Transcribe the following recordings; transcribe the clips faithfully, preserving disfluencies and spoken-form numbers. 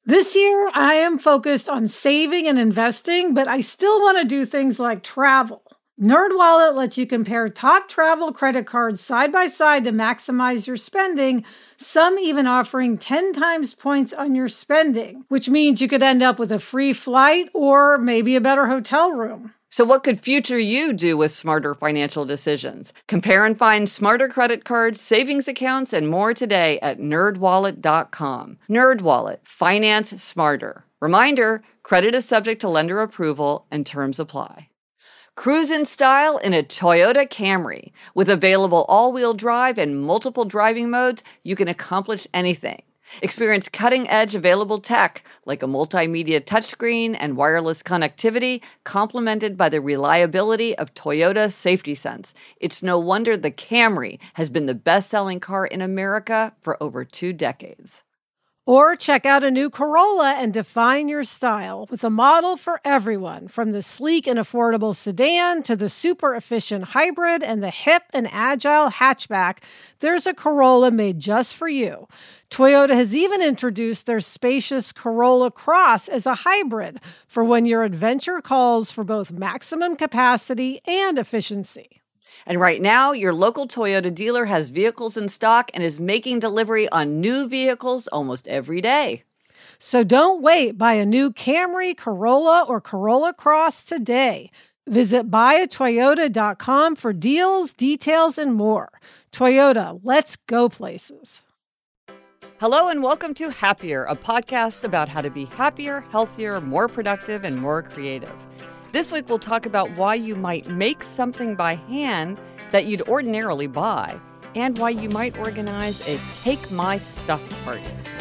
This year, I am focused on saving and investing, but I still want to do things like travel. NerdWallet lets you compare top travel credit cards side by side to maximize your spending, some even offering ten times points on your spending, which means you could end up with a free flight or maybe a better hotel room. So what could future you do with smarter financial decisions? Compare and find smarter credit cards, savings accounts, and more today at nerd wallet dot com. NerdWallet. Finance smarter. Reminder, credit is subject to lender approval and terms apply. Cruise in style in a Toyota Camry. With available all-wheel drive and multiple driving modes, you can accomplish anything. Experience cutting-edge available tech like a multimedia touchscreen and wireless connectivity, complemented by the reliability of Toyota Safety Sense. It's no wonder the Camry has been the best-selling car in America for over two decades. Or check out a new Corolla and define your style with a model for everyone, from the sleek and affordable sedan to the super efficient hybrid and the hip and agile hatchback. There's a Corolla made just for you. Toyota has even introduced their spacious Corolla Cross as a hybrid for when your adventure calls for both maximum capacity and efficiency. And right now, your local Toyota dealer has vehicles in stock and is making delivery on new vehicles almost every day. So don't wait. Buy a new Camry, Corolla, or Corolla Cross today. Visit buy a toyota dot com for deals, details, and more. Toyota, let's go places. Hello and welcome to Happier, a podcast about how to be happier, healthier, more productive, and more creative. This week, we'll talk about why you might make something by hand that you'd ordinarily buy, and why you might organize a Take My Stuff party.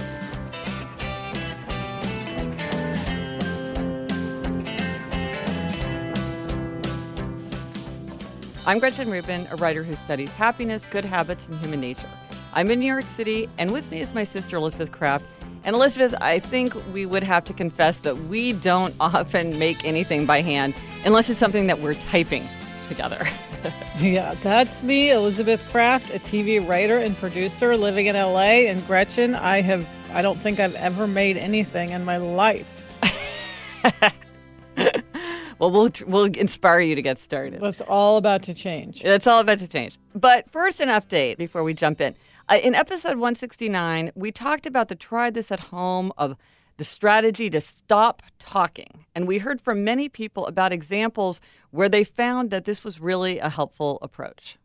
I'm Gretchen Rubin, a writer who studies happiness, good habits, and human nature. I'm in New York City, and with me is my sister, Elizabeth Kraft. And Elizabeth, I think we would have to confess that we don't often make anything by hand unless it's something that we're typing together. Yeah, that's me, Elizabeth Kraft, a T V writer and producer living in L A. And Gretchen, I have, I don't think I've ever made anything in my life. Well, we'll we'll inspire you to get started. That's all about to change. That's all about to change. But first, an update before we jump in. Uh, in episode one sixty-nine, we talked about the try this at home of the strategy to stop talking. And we heard from many people about examples where they found that this was really a helpful approach.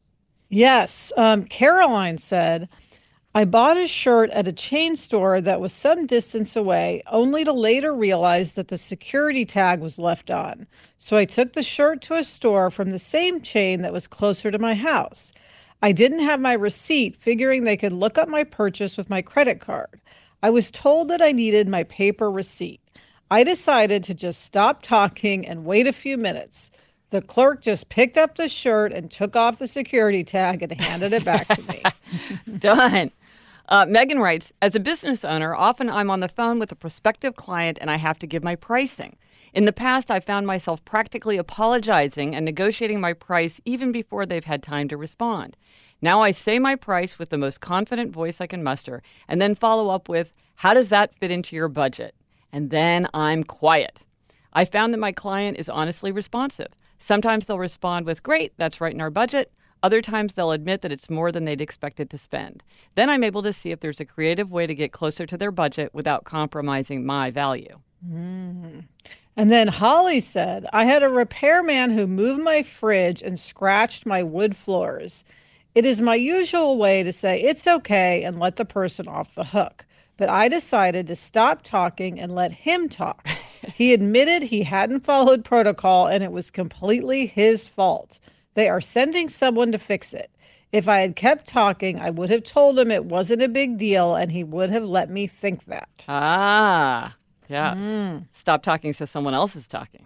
Yes. Um, Caroline said, I bought a shirt at a chain store that was some distance away, only to later realize that the security tag was left on. So I took the shirt to a store from the same chain that was closer to my house. I didn't have my receipt, figuring they could look up my purchase with my credit card. I was told that I needed my paper receipt. I decided to just stop talking and wait a few minutes. The clerk just picked up the shirt and took off the security tag and handed it back to me. Done. Uh, Megan writes, as a business owner, often I'm on the phone with a prospective client and I have to give my pricing. In the past, I found myself practically apologizing and negotiating my price even before they've had time to respond. Now I say my price with the most confident voice I can muster and then follow up with, how does that fit into your budget? And then I'm quiet. I found that my client is honestly responsive. Sometimes they'll respond with, great, that's right in our budget. Other times they'll admit that it's more than they'd expected to spend. Then I'm able to see if there's a creative way to get closer to their budget without compromising my value. Mm. And then Holly said, I had a repairman who moved my fridge and scratched my wood floors. It is my usual way to say it's okay and let the person off the hook. But I decided to stop talking and let him talk. He admitted he hadn't followed protocol and it was completely his fault. They are sending someone to fix it. If I had kept talking, I would have told him it wasn't a big deal and he would have let me think that. Ah, yeah. Mm. Stop talking so someone else is talking.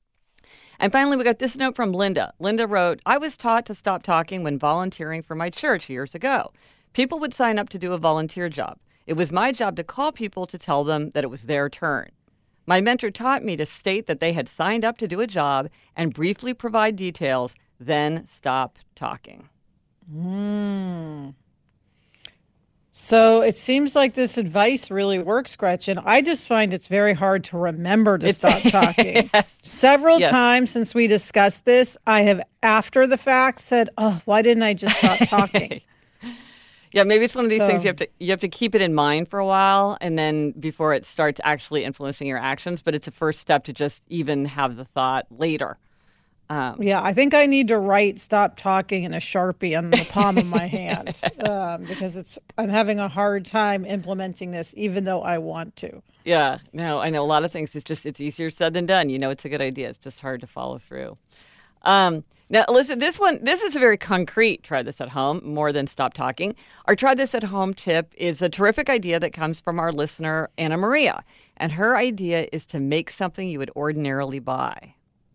And finally, we got this note from Linda. Linda wrote, I was taught to stop talking when volunteering for my church years ago. People would sign up to do a volunteer job. It was my job to call people to tell them that it was their turn. My mentor taught me to state that they had signed up to do a job and briefly provide details, then stop talking. Mm. So it seems like this advice really works, Gretchen. I just find it's very hard to remember to stop talking. Yes. Several Yes. times since we discussed this, I have, after the fact, said, oh, why didn't I just stop talking? Yeah, maybe it's one of these So- things you have to you have to keep it in mind for a while, and then before it starts actually influencing your actions. But it's a first step to just even have the thought later. Um, Yeah, I think I need to write "stop talking" in a Sharpie on the palm of my hand um, because it's I'm having a hard time implementing this, even though I want to. Yeah, no, I know a lot of things. It's just it's easier said than done. You know, it's a good idea. It's just hard to follow through. Um, now, listen, this one, this is a very concrete try this at home more than stop talking. Our try this at home tip is a terrific idea that comes from our listener, Anna Maria. And her idea is to make something you would ordinarily buy.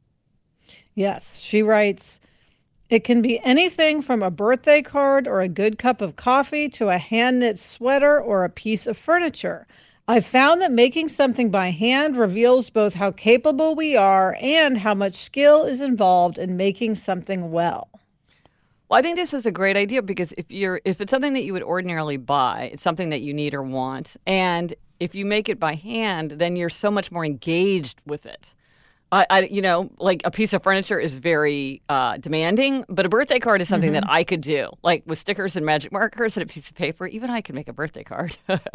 Yes, she writes, it can be anything from a birthday card or a good cup of coffee to a hand-knit sweater or a piece of furniture. I've found that making something by hand reveals both how capable we are and how much skill is involved in making something well. Well, I think this is a great idea because if you're if it's something that you would ordinarily buy, it's something that you need or want, and if you make it by hand, then you're so much more engaged with it. I, I you know, like a piece of furniture is very uh, demanding, but a birthday card is something Mm-hmm. that I could do, like with stickers and magic markers and a piece of paper. Even I can make a birthday card.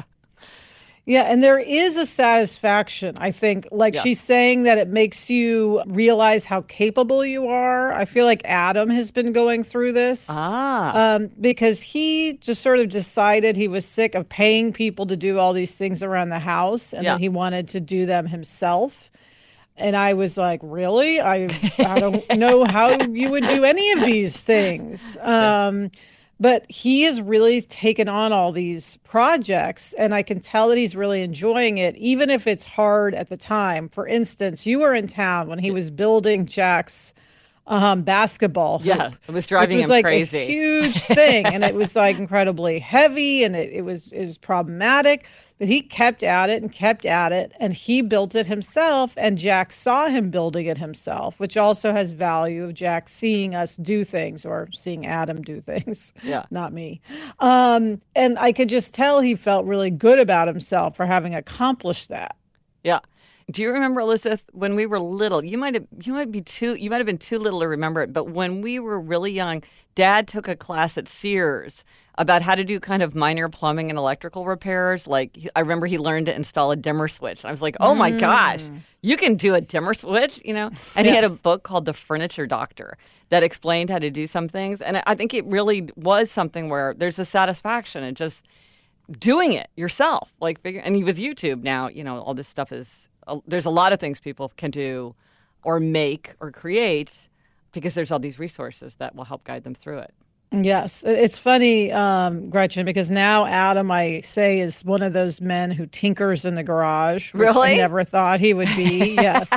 Yeah, and there is a satisfaction, I think. Like Yeah. she's saying that it makes you realize how capable you are. I feel like Adam has been going through this. ah, Um, because he just sort of decided he was sick of paying people to do all these things around the house and Yeah. that he wanted to do them himself. And I was like, really? I, I don't know how you would do any of these things. Um, but he has really taken on all these projects, and I can tell that he's really enjoying it, even if it's hard at the time. For instance, you were in town when he was building Jack's um, basketball hoop, yeah, it was driving which was him like crazy. a huge thing, and it was like incredibly heavy, and it, it was it was problematic. But he kept at it and kept at it, and he built it himself. And Jack saw him building it himself, which also has value of Jack seeing us do things or seeing Adam do things. Yeah. Not me. Um, and I could just tell he felt really good about himself for having accomplished that. Yeah. Do you remember, Elizabeth, when we were little? You might have you might be too you might have been too little to remember it, but when we were really young, Dad took a class at Sears about how to do kind of minor plumbing and electrical repairs. Like he- I remember he learned to install a dimmer switch. I was like, "Oh my gosh, you can do a dimmer switch," you know? And he had a book called The Furniture Doctor that explained how to do some things, and I think it really was something where there's a satisfaction in just doing it yourself. Like figure and with YouTube now, you know, all this stuff is uh, there's a lot of things people can do or make or create because there's all these resources that will help guide them through it. Yes. It- It's funny, um, Gretchen, because now Adam, I say, is one of those men who tinkers in the garage, which Really? I never thought he would be. Yes.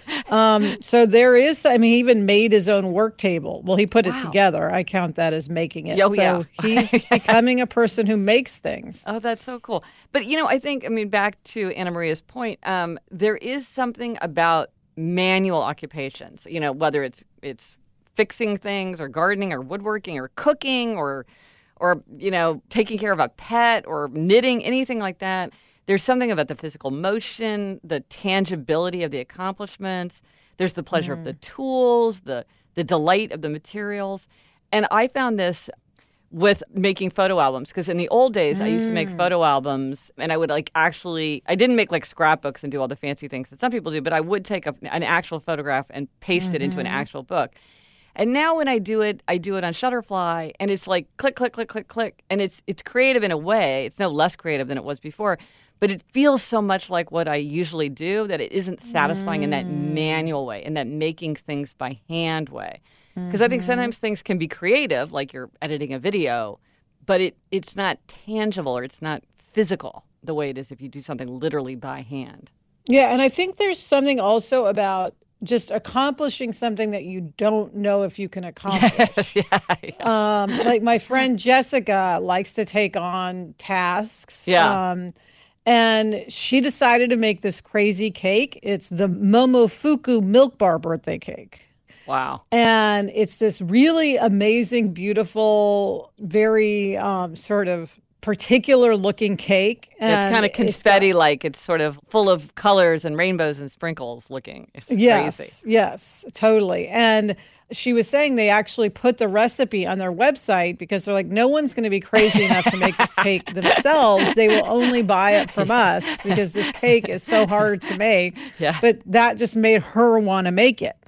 Um, so there is, I mean, he even made his own work table. Well, he put it Wow. together. I count that as making it. Oh, so yeah. he's becoming a person who makes things. Oh, that's so cool. But, you know, I think, I mean, back to Anna Maria's point, um, there is something about manual occupations, you know, whether it's it's fixing things or gardening or woodworking or cooking or, or you know, taking care of a pet or knitting, anything like that. There's something about the physical motion, the tangibility of the accomplishments. There's the pleasure of the tools, the the delight of the materials. And I found this with making photo albums because in the old days I used to make photo albums and I would like actually I didn't make like scrapbooks and do all the fancy things that some people do, but I would take a, an actual photograph and paste it into an actual book. And now when I do it, I do it on Shutterfly and it's like click, click, click, click, click. And it's it's creative in a way. It's no less creative than it was before, but it feels so much like what I usually do that it isn't satisfying in that manual way, in that making things by hand way. Because I think sometimes things can be creative, like you're editing a video, but it, it's not tangible or it's not physical the way it is if you do something literally by hand. Yeah. And I think there's something also about just accomplishing something that you don't know if you can accomplish. yeah, yeah. Um, like my friend Jessica likes to take on tasks. Yeah. Um, and she decided to make this crazy cake. It's the Momofuku Milk Bar birthday cake. Wow. And it's this really amazing, beautiful, very um, sort of particular looking cake. And it's kind of confetti-like. It's, it's sort of full of colors and rainbows and sprinkles looking. It's yes, crazy. Yes, totally. And she was saying they actually put the recipe on their website because they're like, no one's going to be crazy enough to make this cake themselves. They will only buy it from us because this cake is so hard to make. Yeah. But that just made her want to make it.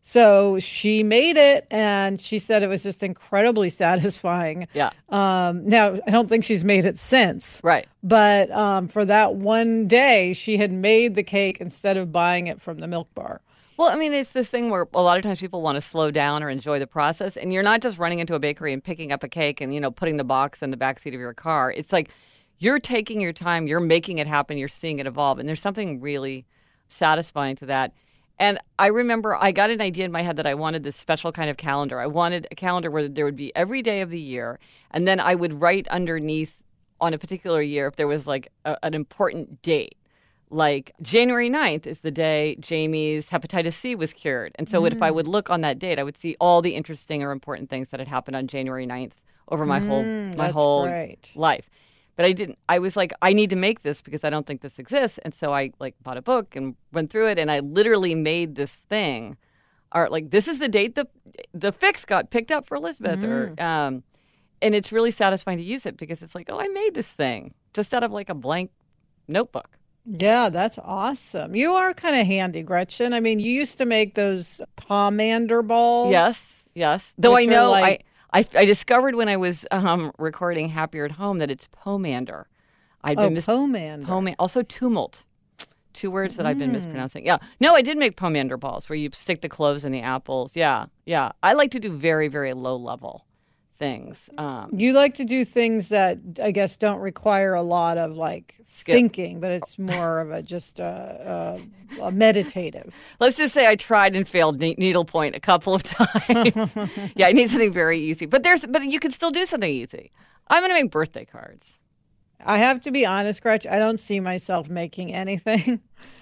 So she made it, and she said it was just incredibly satisfying. Yeah. Um, now, I don't think she's made it since. Right. But um, for that one day, she had made the cake instead of buying it from the Milk Bar. Well, I mean, it's this thing where a lot of times people want to slow down or enjoy the process, and you're not just running into a bakery and picking up a cake and, you know, putting the box in the backseat of your car. It's like you're taking your time, you're making it happen, you're seeing it evolve, and there's something really satisfying to that. And I remember I got an idea in my head that I wanted this special kind of calendar. I wanted a calendar where there would be every day of the year, and then I would write underneath on a particular year if there was like a, an important date. Like January ninth is the day Jamie's hepatitis C was cured. And so mm. if I would look on that date, I would see all the interesting or important things that had happened on January ninth over my mm, whole my whole great. life. But I didn't, I was like, I need to make this because I don't think this exists. And so I like bought a book and went through it, and I literally made this thing. Or like, this is the date the the fix got picked up for Elizabeth. Mm. Or um, and it's really satisfying to use it because it's like, oh, I made this thing just out of like a blank notebook. Yeah, that's awesome. You are kind of handy, Gretchen. I mean, you used to make those pomander balls. Yes, yes. Though I know like... I. I, I discovered when I was um, recording Happier at Home that it's pomander. I'd oh, been mis- pomander. Poma- also tumult. Two words that mm. I've been mispronouncing. Yeah. No, I did make pomander balls where you stick the cloves in the apples. Yeah, yeah. I like to do very, very low level things. Um, you like to do things that I guess don't require a lot of like skip. thinking, but it's more of a just a, a, a meditative. Let's just say I tried and failed ne- needlepoint a couple of times. Yeah, I need something very easy. But there's, but you can still do something easy. I'm going to make birthday cards. I have to be honest, Gretch, I don't see myself making anything.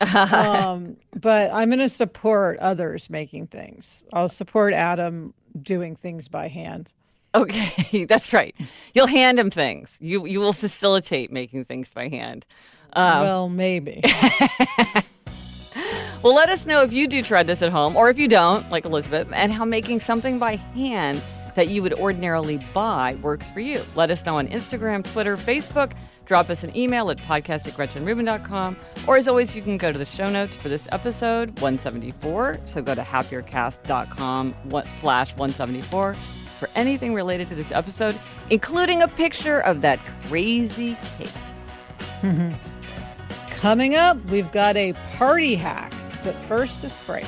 um, but I'm going to support others making things. I'll support Adam doing things by hand. Okay, that's right. You'll hand him things. You you will facilitate making things by hand. Um, well, maybe. Well, let us know if you do try this at home, or if you don't, like Elizabeth, and how making something by hand that you would ordinarily buy works for you. Let us know on Instagram, Twitter, Facebook. Drop us an email at podcast at gretchen rubin dot com. Or as always, you can go to the show notes for this episode, one seventy-four. So go to happiercast dot com slash one seventy-four. for anything related to this episode, including a picture of that crazy cake. Coming up, we've got a party hack, but first this break.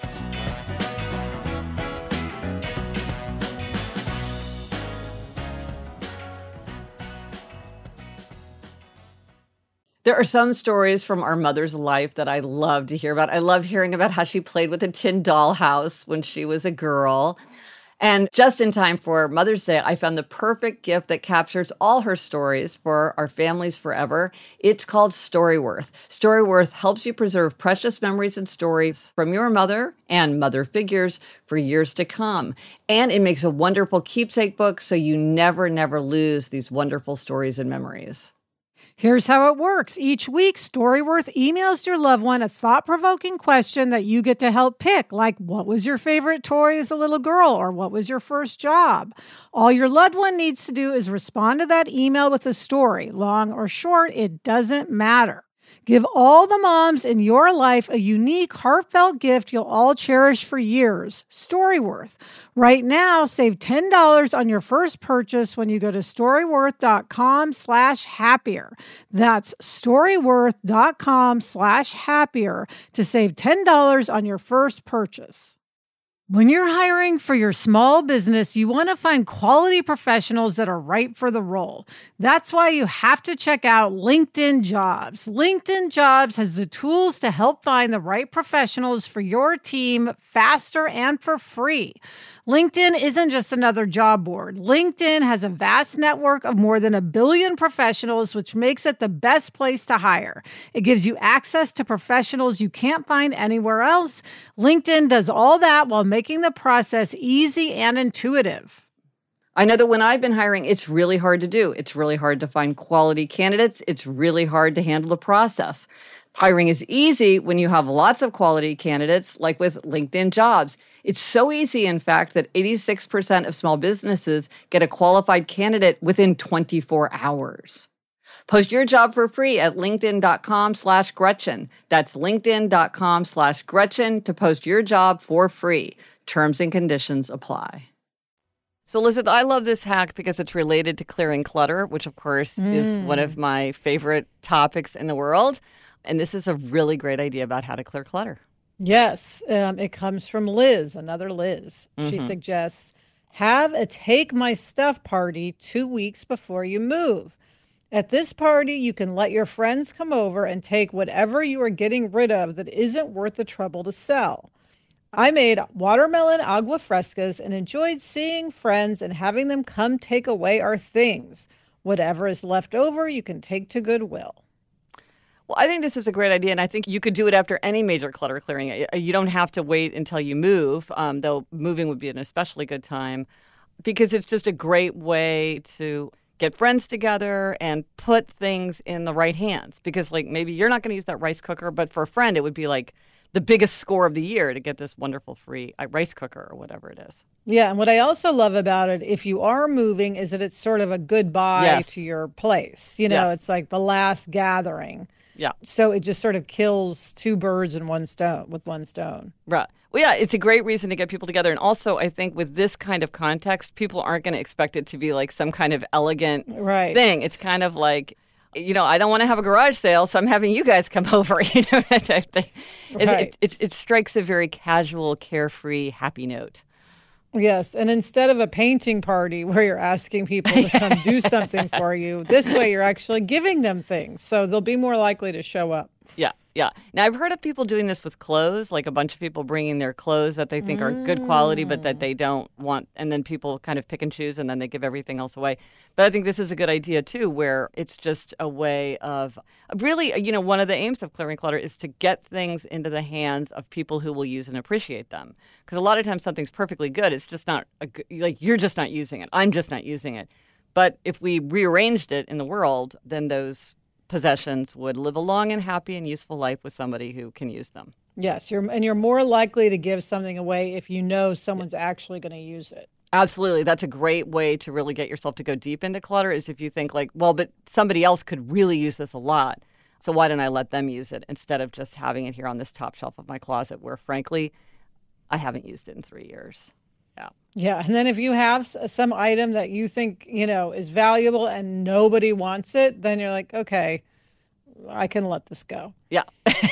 There are some stories from our mother's life that I love to hear about. I love hearing about how she played with a tin dollhouse when she was a girl. And just in time for Mother's Day, I found the perfect gift that captures all her stories for our families forever. It's called Storyworth. Storyworth helps you preserve precious memories and stories from your mother and mother figures for years to come. And it makes a wonderful keepsake book so you never, never lose these wonderful stories and memories. Here's how it works. Each week, Storyworth emails your loved one a thought-provoking question that you get to help pick, like what was your favorite toy as a little girl, or what was your first job? All your loved one needs to do is respond to that email with a story. Long or short, it doesn't matter. Give all the moms in your life a unique, heartfelt gift you'll all cherish for years. Storyworth. Right now, save ten dollars on your first purchase when you go to storyworth.com slash happier. That's storyworth.com slash happier to save ten dollars on your first purchase. When you're hiring for your small business, you want to find quality professionals that are right for the role. That's why you have to check out LinkedIn Jobs. LinkedIn Jobs has the tools to help find the right professionals for your team faster and for free. LinkedIn isn't just another job board. LinkedIn has a vast network of more than a billion professionals, which makes it the best place to hire. It gives you access to professionals you can't find anywhere else. LinkedIn does all that while making the process easy and intuitive. I know that when I've been hiring, it's really hard to do. It's really hard to find quality candidates. It's really hard to handle the process. Hiring is easy when you have lots of quality candidates, like with LinkedIn Jobs. It's so easy, in fact, that eighty-six percent of small businesses get a qualified candidate within twenty-four hours. Post your job for free at linkedin.com slash Gretchen. That's linkedin.com slash Gretchen to post your job for free. Terms and conditions apply. So, Elizabeth, I love this hack because it's related to clearing clutter, which, of course, mm. is one of my favorite topics in the world. And this is a really great idea about how to clear clutter. Yes. Um, it comes from Liz, another Liz. Mm-hmm. She suggests, have a take my stuff party two weeks before you move. At this party, you can let your friends come over and take whatever you are getting rid of that isn't worth the trouble to sell. I made watermelon agua frescas and enjoyed seeing friends and having them come take away our things. Whatever is left over, you can take to Goodwill. Well, I think this is a great idea, and I think you could do it after any major clutter clearing. You don't have to wait until you move, um, though moving would be an especially good time, because it's just a great way to get friends together and put things in the right hands. Because, like, maybe you're not going to use that rice cooker, but for a friend, it would be like the biggest score of the year to get this wonderful free rice cooker or whatever it is. Yeah, and what I also love about it, if you are moving, is that it's sort of a goodbye yes. to your place. You know, yes. it's like the last gathering. Yeah. So it just sort of kills two birds in one stone with one stone. Right. Well, yeah, it's a great reason to get people together. And also, I think with this kind of context, people aren't going to expect it to be like some kind of elegant right. thing. It's kind of like, you know, I don't want to have a garage sale, so I'm having you guys come over. You know, type thing. It, right. it, it, it strikes a very casual, carefree, happy note. Yes, and instead of a painting party where you're asking people to come do something for you, this way you're actually giving them things, so they'll be more likely to show up. Yeah, yeah. Now, I've heard of people doing this with clothes, like a bunch of people bringing their clothes that they think mm. are good quality, but that they don't want, and then people kind of pick and choose, and then they give everything else away. But I think this is a good idea, too, where it's just a way of really, you know, one of the aims of clearing clutter is to get things into the hands of people who will use and appreciate them. Because a lot of times something's perfectly good. It's just not, a good, like, you're just not using it. I'm just not using it. But if we rearranged it in the world, then those possessions would live a long and happy and useful life with somebody who can use them. Yes, you're and you're more likely to give something away if you know someone's actually going to use it. Absolutely. That's a great way to really get yourself to go deep into clutter is if you think like, well, but somebody else could really use this a lot. So why don't I let them use it instead of just having it here on this top shelf of my closet where, frankly, I haven't used it in three years. Yeah. Yeah. And then if you have some item that you think, you know, is valuable and nobody wants it, then you're like, okay, I can let this go. Yeah.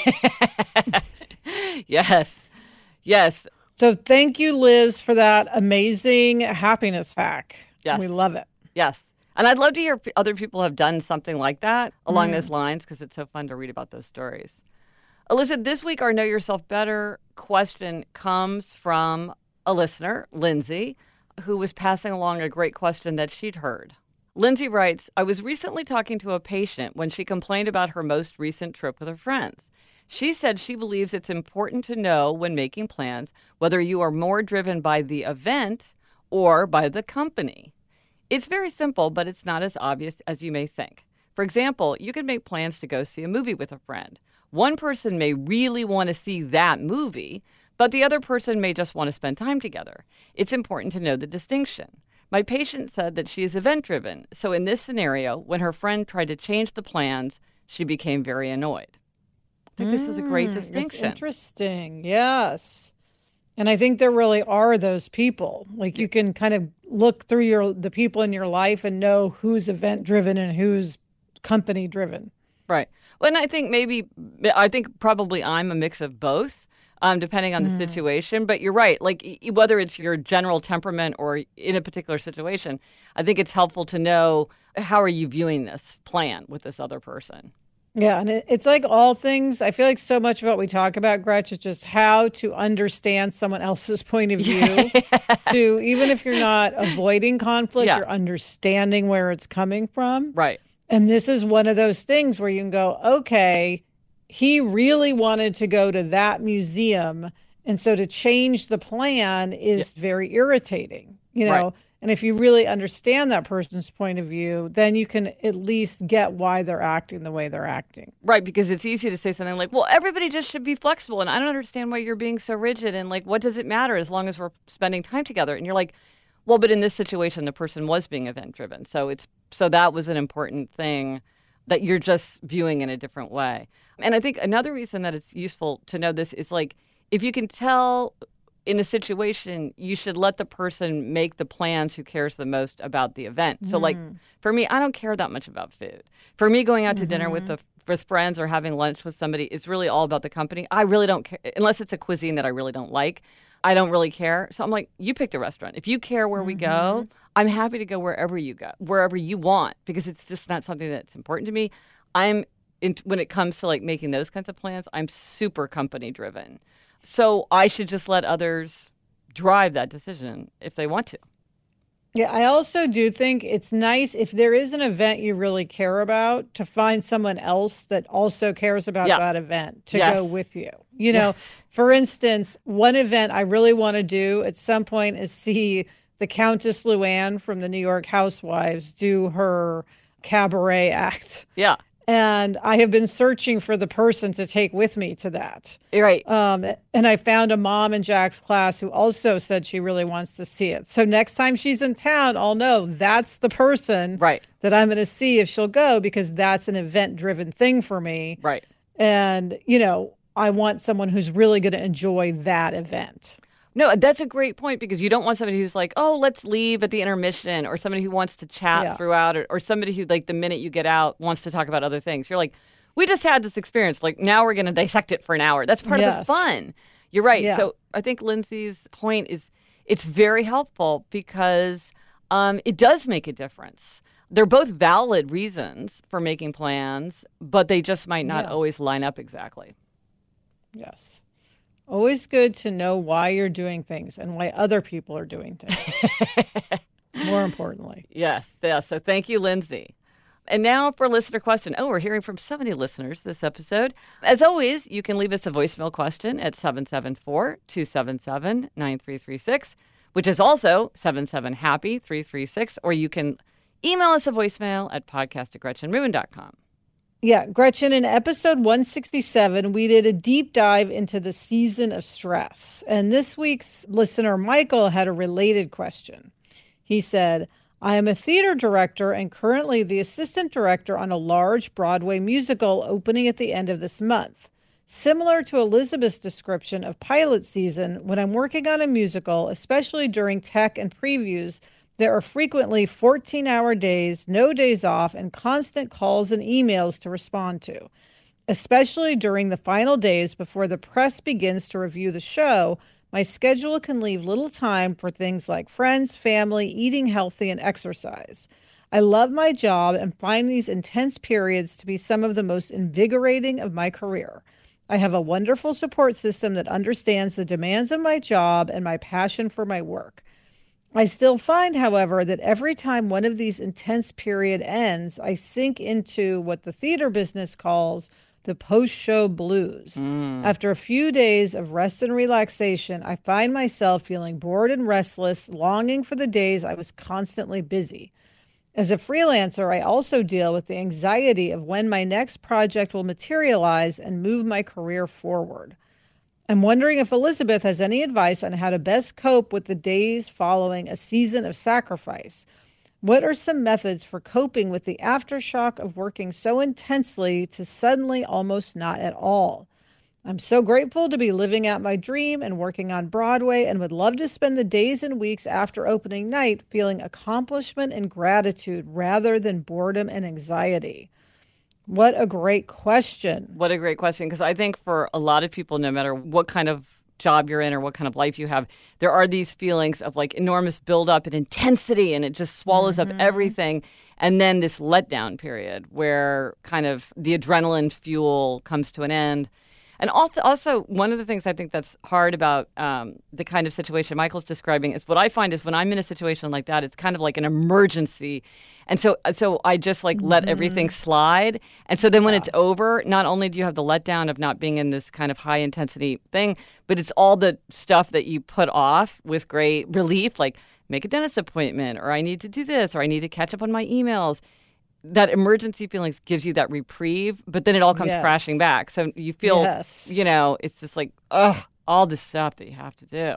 Yes. Yes. So thank you, Liz, for that amazing happiness hack. Yes. We love it. Yes. And I'd love to hear other people have done something like that along mm. those lines because it's so fun to read about those stories. Elizabeth, this week our Know Yourself Better question comes from a listener, Lindsay, who was passing along a great question that she'd heard. Lindsay writes, I was recently talking to a patient when she complained about her most recent trip with her friends. She said she believes it's important to know when making plans whether you are more driven by the event or by the company. It's very simple, but it's not as obvious as you may think. For example, you can make plans to go see a movie with a friend. One person may really want to see that movie, but the other person may just want to spend time together. It's important to know the distinction. My patient said that she is event-driven, so in this scenario, when her friend tried to change the plans, she became very annoyed. I think mm, this is a great distinction. That's interesting, yes. And I think there really are those people. Like you can kind of look through your the people in your life and know who's event-driven and who's company-driven. Right. Well, and I think maybe, I think probably I'm a mix of both. Um, depending on the mm. situation. But you're right. Like whether it's your general temperament or in a particular situation, I think it's helpful to know how are you viewing this plan with this other person. Yeah. And it, it's like all things. I feel like so much of what we talk about, Gretch, is just how to understand someone else's point of view. Yeah. To even if you're not avoiding conflict, yeah. you're understanding where it's coming from. Right. And this is one of those things where you can go, okay, he really wanted to go to that museum. And so to change the plan is yeah. very irritating, you know, right. And if you really understand that person's point of view, then you can at least get why they're acting the way they're acting. Right, because it's easy to say something like, well, everybody just should be flexible, and I don't understand why you're being so rigid, and like, what does it matter as long as we're spending time together? And you're like, well, but in this situation, the person was being event-driven. So it's so that was an important thing that you're just viewing in a different way. And I think another reason that it's useful to know this is like, if you can tell in a situation, you should let the person make the plans who cares the most about the event. Mm. So like for me, I don't care that much about food. For me, going out to mm-hmm. dinner with the with friends or having lunch with somebody, it's really all about the company. I really don't care, unless it's a cuisine that I really don't like. I don't really care. So I'm like, you pick the restaurant. If you care where mm-hmm. we go, I'm happy to go wherever you go, wherever you want, because it's just not something that's important to me. I'm in, when it comes to like making those kinds of plans, I'm super company driven. So I should just let others drive that decision if they want to. Yeah, I also do think it's nice if there is an event you really care about to find someone else that also cares about yeah. that event to yes. go with you. You know, yeah. for instance, one event I really want to do at some point is see the Countess Luann from the New York Housewives do her cabaret act. Yeah. And I have been searching for the person to take with me to that. You're right. Um, and I found a mom in Jack's class who also said she really wants to see it. So next time she's in town, I'll know that's the person right. that I'm going to see if she'll go, because that's an event-driven thing for me. Right. And, you know, I want someone who's really going to enjoy that event. No, that's a great point, because you don't want somebody who's like, oh, let's leave at the intermission, or somebody who wants to chat yeah. throughout, or, or somebody who, like, the minute you get out wants to talk about other things. You're like, we just had this experience. Like, now we're going to dissect it for an hour. That's part yes. of the fun. You're right. Yeah. So I think Lindsay's point is it's very helpful because um, it does make a difference. They're both valid reasons for making plans, but they just might not yeah. always line up exactly. Yes. Always good to know why you're doing things and why other people are doing things. More importantly. Yes. Yeah. So thank you, Lindsay. And now for a listener question. Oh, we're hearing from so many listeners this episode. As always, you can leave us a voicemail question at seven seven four, two seven seven, nine three three six, which is also seven seven happy three three six, or you can email us a voicemail at podcast at gretchen rubin dot com. Yeah, Gretchen, in episode one sixty-seven, we did a deep dive into the season of stress. And this week's listener, Michael, had a related question. He said, I am a theater director and currently the assistant director on a large Broadway musical opening at the end of this month. Similar to Elizabeth's description of pilot season, when I'm working on a musical, especially during tech and previews, there are frequently fourteen-hour days, no days off, and constant calls and emails to respond to. Especially during the final days before the press begins to review the show, my schedule can leave little time for things like friends, family, eating healthy, and exercise. I love my job and find these intense periods to be some of the most invigorating of my career. I have a wonderful support system that understands the demands of my job and my passion for my work. I still find, however, that every time one of these intense period ends, I sink into what the theater business calls the post-show blues. Mm. After a few days of rest and relaxation, I find myself feeling bored and restless, longing for the days I was constantly busy. As a freelancer, I also deal with the anxiety of when my next project will materialize and move my career forward. I'm wondering if Elizabeth has any advice on how to best cope with the days following a season of sacrifice. What are some methods for coping with the aftershock of working so intensely to suddenly almost not at all? I'm so grateful to be living out my dream and working on Broadway, and would love to spend the days and weeks after opening night feeling accomplishment and gratitude rather than boredom and anxiety. What a great question. What a great question. Because I think for a lot of people, no matter what kind of job you're in or what kind of life you have, there are these feelings of like enormous buildup and intensity, and it just swallows mm-hmm. up everything. And then this letdown period where kind of the adrenaline fuel comes to an end. And also, also one of the things I think that's hard about um, the kind of situation Michael's describing is what I find is when I'm in a situation like that, it's kind of like an emergency. And so so I just like mm-hmm. let everything slide. And so then when yeah. it's over, not only do you have the letdown of not being in this kind of high intensity thing, but it's all the stuff that you put off with great relief, like make a dentist appointment, or I need to do this, or I need to catch up on my emails. That emergency feeling gives you that reprieve, but then it all comes yes. crashing back. So you feel, yes. you know, it's just like, ugh, all this stuff that you have to do.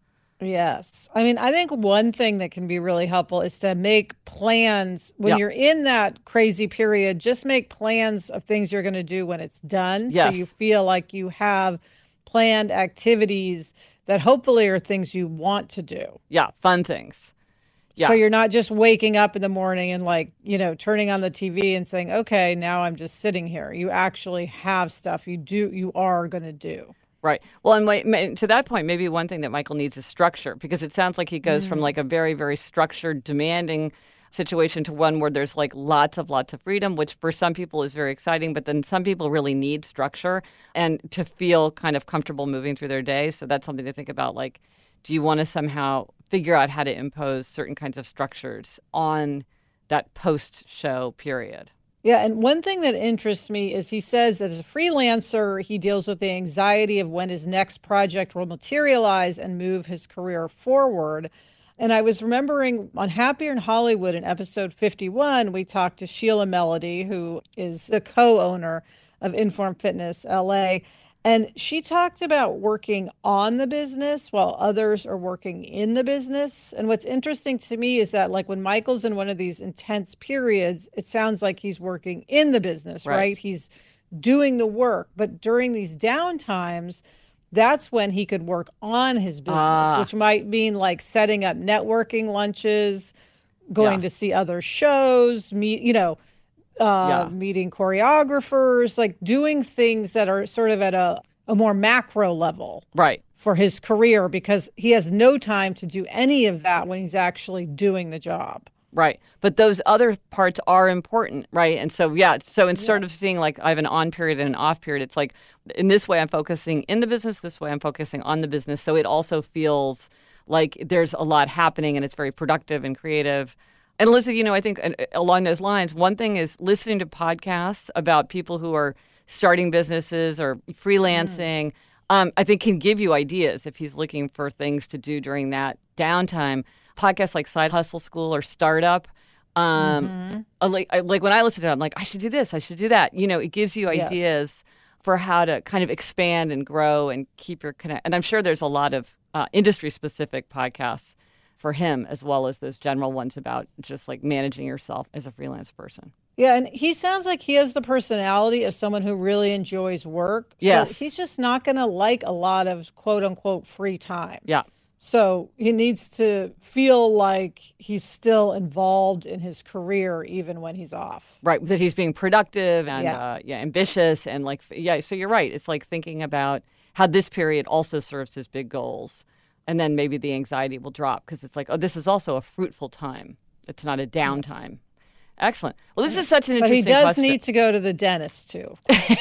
Yes. I mean, I think one thing that can be really helpful is to make plans when Yep. you're in that crazy period. Just make plans of things you're going to do when it's done. Yes. So you feel like you have planned activities that hopefully are things you want to do. Yeah, fun things. Yeah. So you're not just waking up in the morning and like, you know, turning on the T V and saying, okay, now I'm just sitting here. You actually have stuff you do, you are going to do. Right. Well, and my, my, to that point, maybe one thing that Michael needs is structure, because it sounds like he goes mm. from like a very, very structured, demanding situation to one where there's like lots of lots of freedom, which for some people is very exciting, but then some people really need structure and to feel kind of comfortable moving through their day. So that's something to think about. Like, do you want to somehow figure out how to impose certain kinds of structures on that post-show period? Yeah, and one thing that interests me is he says that as a freelancer, he deals with the anxiety of when his next project will materialize and move his career forward. And I was remembering on Happier in Hollywood in episode fifty-one, we talked to Sheila Melody, who is the co-owner of Inform Fitness L A. And she talked about working on the business while others are working in the business. And what's interesting to me is that like when Michael's in one of these intense periods, it sounds like he's working in the business, right? right? He's doing the work. But during these downtimes, that's when he could work on his business, ah. which might mean like setting up networking lunches, going yeah. to see other shows, meet, you know, Uh, yeah. meeting choreographers, like doing things that are sort of at a, a more macro level right. for his career, because he has no time to do any of that when he's actually doing the job. Right. But those other parts are important, right? And so, yeah, so instead yeah. of seeing like I have an on period and an off period, it's like in this way I'm focusing in the business, this way I'm focusing on the business. So it also feels like there's a lot happening and it's very productive and creative. And Elizabeth, you know, I think along those lines, one thing is listening to podcasts about people who are starting businesses or freelancing, mm. um, I think can give you ideas if he's looking for things to do during that downtime. Podcasts like Side Hustle School or Startup, um, mm-hmm. like, like when I listen to it, I'm like, I should do this, I should do that. You know, it gives you ideas yes. for how to kind of expand and grow and keep your connect. And I'm sure there's a lot of uh, industry-specific podcasts for him, as well as those general ones about just like managing yourself as a freelance person. Yeah, and he sounds like he has the personality of someone who really enjoys work. Yes. So he's just not going to like a lot of quote unquote free time. Yeah. So he needs to feel like he's still involved in his career even when he's off. Right, that he's being productive and yeah, uh, yeah ambitious and like, yeah, so you're right. It's like thinking about how this period also serves his big goals. And then maybe the anxiety will drop because it's like, oh, this is also a fruitful time. It's not a downtime. Yes. Excellent. Well, this is such an interesting question. But he does question. need to go to the dentist, too.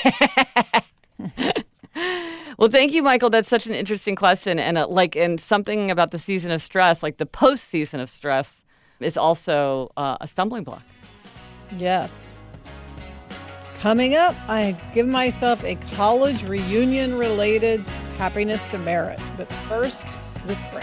Well, thank you, Michael. That's such an interesting question. And uh, like, and something about the season of stress, like the post-season of stress, is also uh, a stumbling block. Yes. Coming up, I give myself a college reunion-related happiness to merit. But first, this break.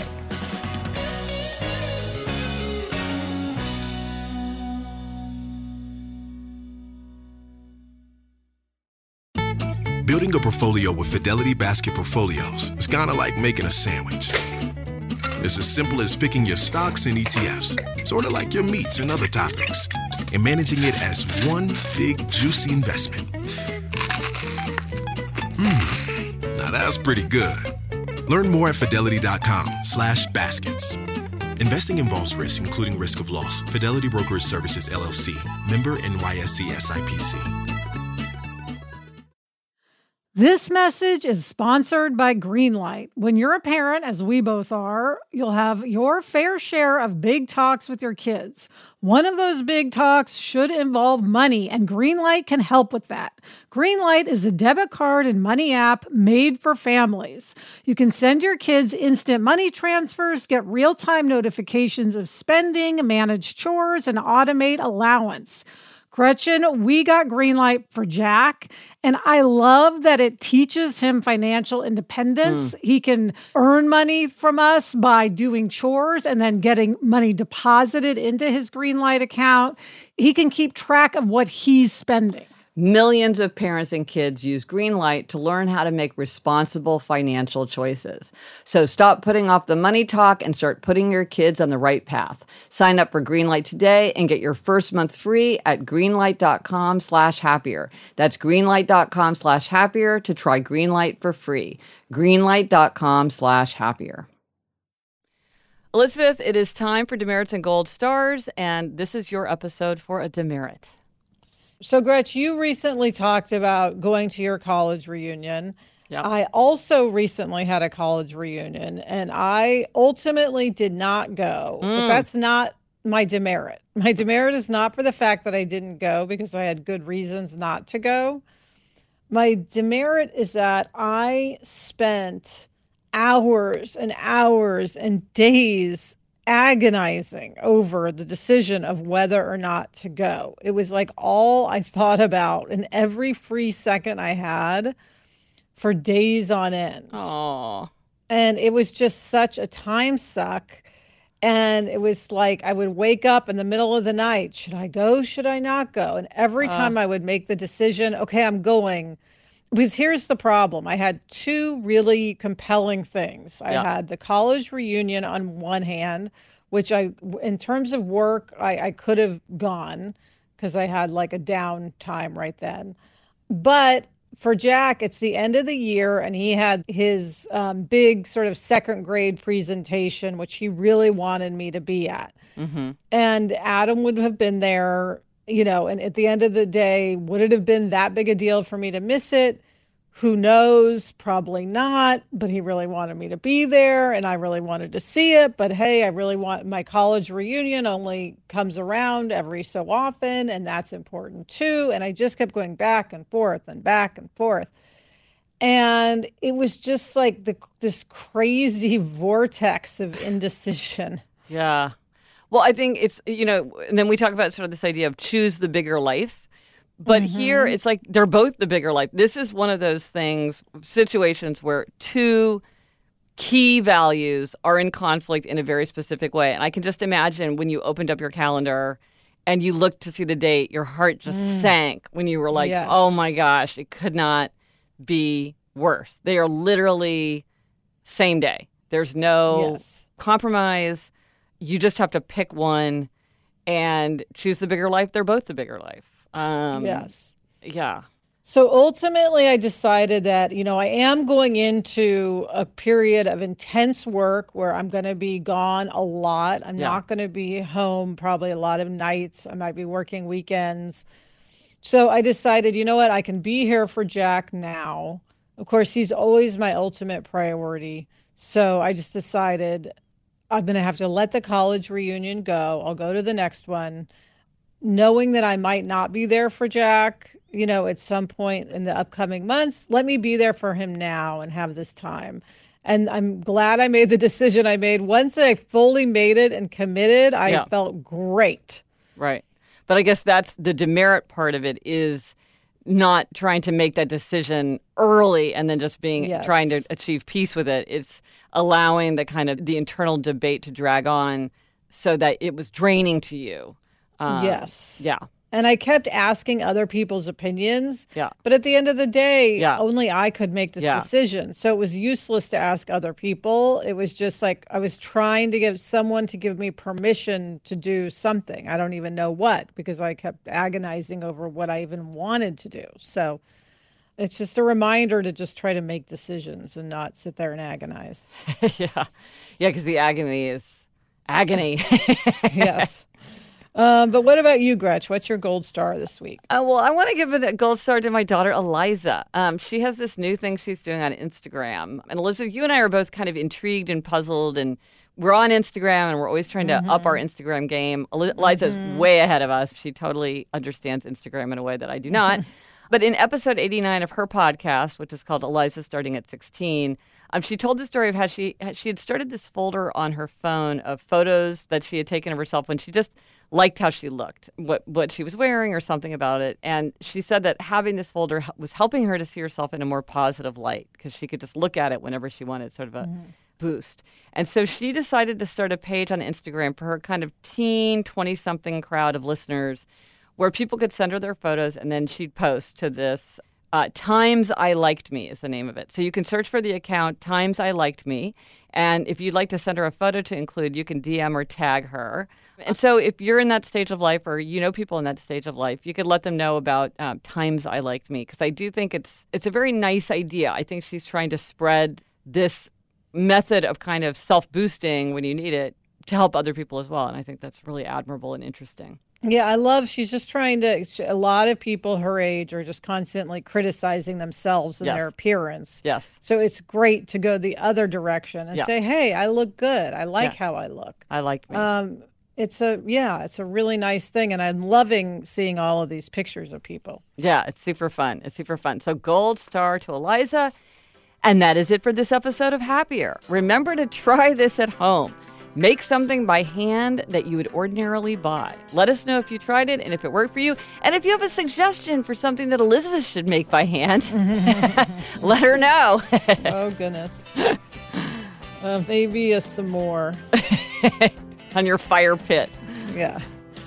Building a portfolio with Fidelity Basket Portfolios is kind of like making a sandwich. It's as simple as picking your stocks and E T Fs, sort of like your meats and other toppings, and managing it as one big, juicy investment. Mmm, now that's pretty good. Learn more at fidelity.com slash baskets. Investing involves risk, including risk of loss. Fidelity Brokerage Services, L L C. Member N Y S E S I P C. This message is sponsored by Greenlight. When you're a parent, as we both are, you'll have your fair share of big talks with your kids. One of those big talks should involve money, and Greenlight can help with that. Greenlight is a debit card and money app made for families. You can send your kids instant money transfers, get real-time notifications of spending, manage chores, and automate allowance. Gretchen, we got green light for Jack, and I love that it teaches him financial independence. Mm. He can earn money from us by doing chores and then getting money deposited into his green light account. He can keep track of what he's spending. Millions of parents and kids use Greenlight to learn how to make responsible financial choices. So stop putting off the money talk and start putting your kids on the right path. Sign up for Greenlight today and get your first month free at greenlight.com slash happier. That's greenlight.com slash happier to try Greenlight for free. Greenlight.com slash happier. Elizabeth, it is time for Demerits and Gold Stars, and this is your episode for a demerit. So, Gretch, you recently talked about going to your college reunion. Yep. I also recently had a college reunion, and I ultimately did not go. Mm. But that's not my demerit. My demerit is not for the fact that I didn't go because I had good reasons not to go. My demerit is that I spent hours and hours and days agonizing over the decision of whether or not to go. It was like all I thought about in every free second I had for days on end. Aww. And it was just such a time suck. And it was like I would wake up in the middle of the night. Should I go? Should I not go? And every time uh. I would make the decision, okay, I'm going. Because here's the problem. I had two really compelling things. I yeah. had the college reunion on one hand, which I, in terms of work, I, I could have gone because I had like a down time right then. But for Jack, it's the end of the year and he had his um, big sort of second grade presentation, which he really wanted me to be at. Mm-hmm. And Adam would have been there. You know, and at the end of the day, would it have been that big a deal for me to miss it? Who knows? Probably not. But he really wanted me to be there and I really wanted to see it. But hey, I really want my college reunion only comes around every so often. And that's important too. And I just kept going back and forth and back and forth. And it was just like the, this crazy vortex of indecision. Yeah. Well, I think it's, you know, and then we talk about sort of this idea of choose the bigger life. But mm-hmm. here it's like they're both the bigger life. This is one of those things, situations where two key values are in conflict in a very specific way. And I can just imagine when you opened up your calendar and you looked to see the date, your heart just mm. sank when you were like, yes. oh my gosh, it could not be worse. They are literally same day. There's no yes. compromise. You just have to pick one and choose the bigger life. They're both the bigger life. Um, yes. Yeah. So ultimately, I decided that, you know, I am going into a period of intense work where I'm going to be gone a lot. I'm Yeah. not going to be home probably a lot of nights. I might be working weekends. So I decided, you know what, I can be here for Jack now. Of course, he's always my ultimate priority. So I just decided I'm going to have to let the college reunion go. I'll go to the next one, knowing that I might not be there for Jack, you know, at some point in the upcoming months. Let me be there for him now and have this time. And I'm glad I made the decision I made. Once I fully made it and committed, I Yeah. felt great. Right. But I guess that's the demerit part of it, is not trying to make that decision early and then just being Yes. trying to achieve peace with it. It's allowing the kind of the internal debate to drag on so that it was draining to you. Um, Yes. Yeah. And I kept asking other people's opinions. Yeah. But at the end of the day, Yeah. only I could make this Yeah. decision. So it was useless to ask other people. It was just like I was trying to give someone to give me permission to do something. I don't even know what, because I kept agonizing over what I even wanted to do. So it's just a reminder to just try to make decisions and not sit there and agonize. yeah. Yeah, because the agony is agony. Yes. Um, but what about you, Gretch? What's your gold star this week? Uh, well, I want to give a gold star to my daughter, Eliza. Um, she has this new thing she's doing on Instagram. And Elizabeth, you and I are both kind of intrigued and puzzled. And we're on Instagram, and we're always trying to Mm-hmm. up our Instagram game. Eli- Eliza's Mm-hmm. way ahead of us. She totally understands Instagram in a way that I do not. But in episode eighty-nine of her podcast, which is called Eliza Starting at sixteen, um, she told the story of how she she had started this folder on her phone of photos that she had taken of herself when she just liked how she looked, what what she was wearing or something about it. And she said that having this folder was helping her to see herself in a more positive light because she could just look at it whenever she wanted, sort of a mm-hmm. boost. And so she decided to start a page on Instagram for her kind of teen, twenty-something crowd of listeners where people could send her their photos and then she'd post to this. Uh, Times I Liked Me is the name of it. So you can search for the account Times I Liked Me. And if you'd like to send her a photo to include, you can D M or tag her. And so if you're in that stage of life or you know people in that stage of life, you could let them know about um, Times I Liked Me, because I do think it's it's a very nice idea. I think she's trying to spread this method of kind of self-boosting when you need it to help other people as well. And I think that's really admirable and interesting. Yeah, I love, she's just trying to, a lot of people her age are just constantly criticizing themselves and yes. their appearance. Yes. So it's great to go the other direction and yeah. say, hey, I look good. I like yeah. how I look. I like me. Um, it's a, yeah, it's a really nice thing. And I'm loving seeing all of these pictures of people. Yeah, it's super fun. It's super fun. So gold star to Eliza. And that is it for this episode of Happier. Remember to try this at home. Make something by hand that you would ordinarily buy. Let us know if you tried it and if it worked for you. And if you have a suggestion for something that Elizabeth should make by hand, let her know. Oh, goodness. Uh, maybe a, some more. On your fire pit. Yeah.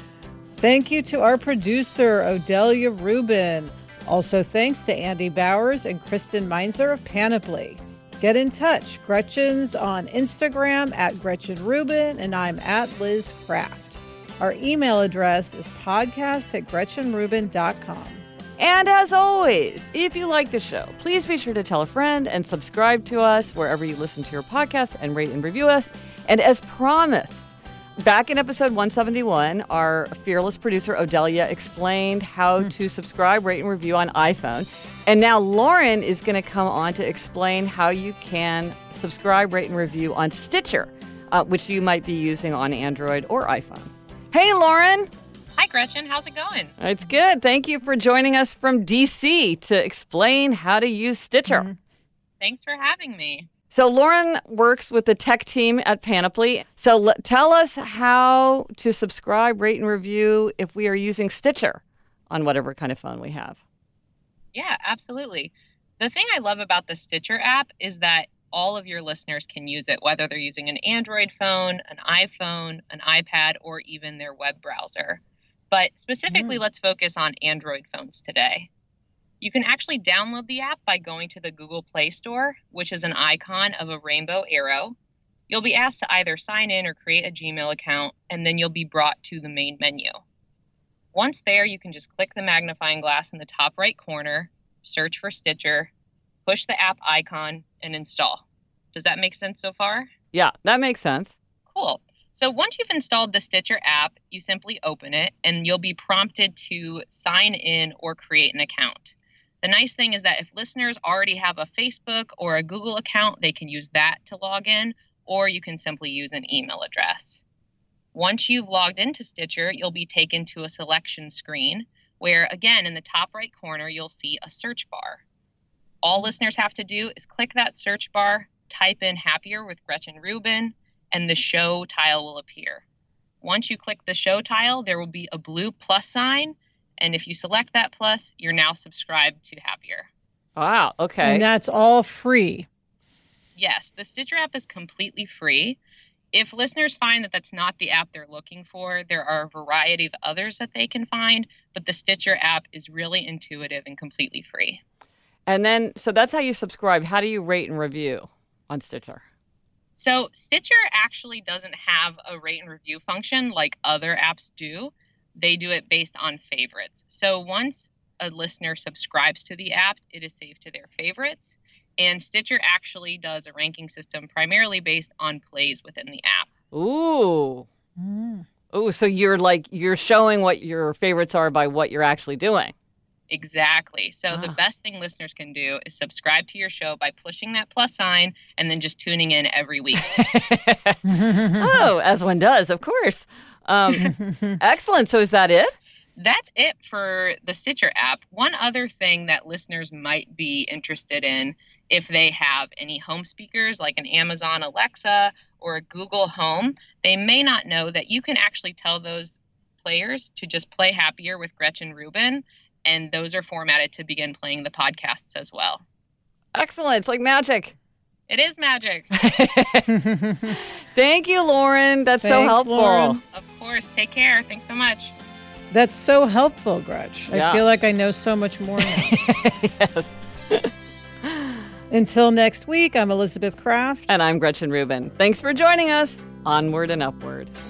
Thank you to our producer, Odelia Rubin. Also, thanks to Andy Bowers and Kristen Meinzer of Panoply. Get in touch. Gretchen's on Instagram at Gretchen Rubin, and I'm at Liz Craft. Our email address is podcast at gretchen rubin dot com. And as always, if you like the show, please be sure to tell a friend and subscribe to us wherever you listen to your podcasts and rate and review us. And as promised, back in episode one seventy-one, our fearless producer, Odelia, explained how mm. to subscribe, rate, and review on iPhone. And now Lauren is going to come on to explain how you can subscribe, rate, and review on Stitcher, uh, which you might be using on Android or iPhone. Hey, Lauren. Hi, Gretchen. How's it going? It's good. Thank you for joining us from D C to explain how to use Stitcher. Mm. Thanks for having me. So Lauren works with the tech team at Panoply. So l- tell us how to subscribe, rate, and review if we are using Stitcher on whatever kind of phone we have. Yeah, absolutely. The thing I love about the Stitcher app is that all of your listeners can use it, whether they're using an Android phone, an iPhone, an iPad, or even their web browser. But specifically, mm. let's focus on Android phones today. You can actually download the app by going to the Google Play Store, which is an icon of a rainbow arrow. You'll be asked to either sign in or create a Gmail account, and then you'll be brought to the main menu. Once there, you can just click the magnifying glass in the top right corner, search for Stitcher, push the app icon, and install. Does that make sense so far? Yeah, that makes sense. Cool. So once you've installed the Stitcher app, you simply open it, and you'll be prompted to sign in or create an account. The nice thing is that if listeners already have a Facebook or a Google account, they can use that to log in, or you can simply use an email address. Once you've logged into Stitcher, you'll be taken to a selection screen where, again, in the top right corner, you'll see a search bar. All listeners have to do is click that search bar, type in Happier with Gretchen Rubin, and the show tile will appear. Once you click the show tile, there will be a blue plus sign. And if you select that plus, you're now subscribed to Happier. Wow, okay. And that's all free. Yes, the Stitcher app is completely free. If listeners find that that's not the app they're looking for, there are a variety of others that they can find, but the Stitcher app is really intuitive and completely free. And then, so that's how you subscribe. How do you rate and review on Stitcher? So Stitcher actually doesn't have a rate and review function like other apps do. They do it based on favorites. So once a listener subscribes to the app, it is saved to their favorites. And Stitcher actually does a ranking system primarily based on plays within the app. Ooh. Mm. Ooh, so you're like, you're showing what your favorites are by what you're actually doing. Exactly. So ah. the best thing listeners can do is subscribe to your show by pushing that plus sign and then just tuning in every week. Oh, as one does, of course. Um, excellent. So is that it? That's it for the Stitcher app. One other thing that listeners might be interested in if they have any home speakers like an Amazon Alexa or a Google Home, they may not know that you can actually tell those players to just play happier with Gretchen Rubin. And those are formatted to begin playing the podcasts as well. Excellent. It's like magic. It is magic. Thank you, Lauren. That's Thanks, so helpful. Lauren. Of course. Take care. Thanks so much. That's so helpful, Gretch. Yeah. I feel like I know so much more now. Yes. Until next week, I'm Elizabeth Kraft. And I'm Gretchen Rubin. Thanks for joining us. Onward and upward.